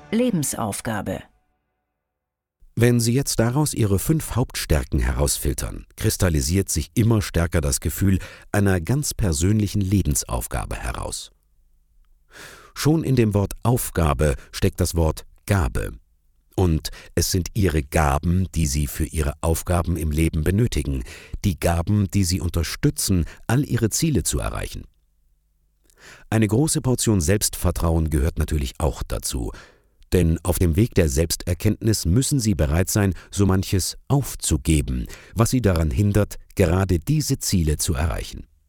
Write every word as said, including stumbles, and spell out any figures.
Lebensaufgabe. Wenn Sie jetzt daraus Ihre fünf Hauptstärken herausfiltern, kristallisiert sich immer stärker das Gefühl einer ganz persönlichen Lebensaufgabe heraus. Schon in dem Wort Aufgabe steckt das Wort Gabe. Und es sind Ihre Gaben, die Sie für Ihre Aufgaben im Leben benötigen, die Gaben, die Sie unterstützen, all Ihre Ziele zu erreichen. Eine große Portion Selbstvertrauen gehört natürlich auch dazu, denn auf dem Weg der Selbsterkenntnis müssen Sie bereit sein, so manches aufzugeben, was Sie daran hindert, gerade diese Ziele zu erreichen.